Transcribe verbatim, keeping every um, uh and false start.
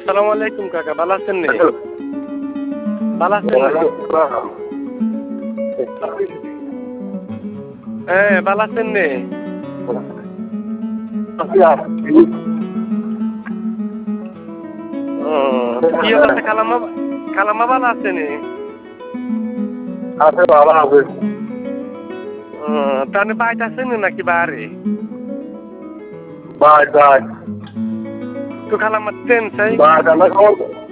আসসালামু আলাইকুম কাকা, ভালো আছেন নে? ভালো আছেন নে? হ্যাঁ, ভালো আছেন নে? ও কি অবস্থা? খালাম্মা খালাম্মা ভালো আছে নে? আছে, ভালো আছে। ও তাহলে বাইরে আছেন নাকি বাড়ি? বাই বাই তো খালাম্মা ট্রেন চাই? বাই